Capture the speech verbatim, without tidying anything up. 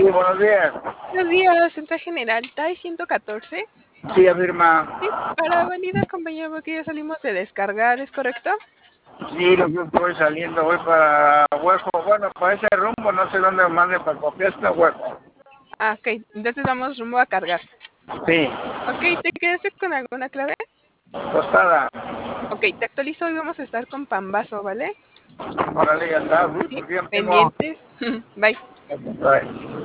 buenos días. Buenos días, Central General, T A I ciento catorce. Sí, afirma. Sí, para Avenida Compañía, porque ya salimos de descargar, ¿es correcto? Sí, lo que voy saliendo, voy para Hueco. Bueno, para ese rumbo, no sé dónde me mande para copiar este Hueco. Ah, ok, entonces vamos rumbo a cargar. Sí, Ok, ¿te quedaste con alguna clave? tostada. Ok, te actualizo y vamos a estar con Pambazo, ¿vale? Órale, ya está. Uy, Sí, ¿por qué ya tengo? pendientes. Bye. Bye.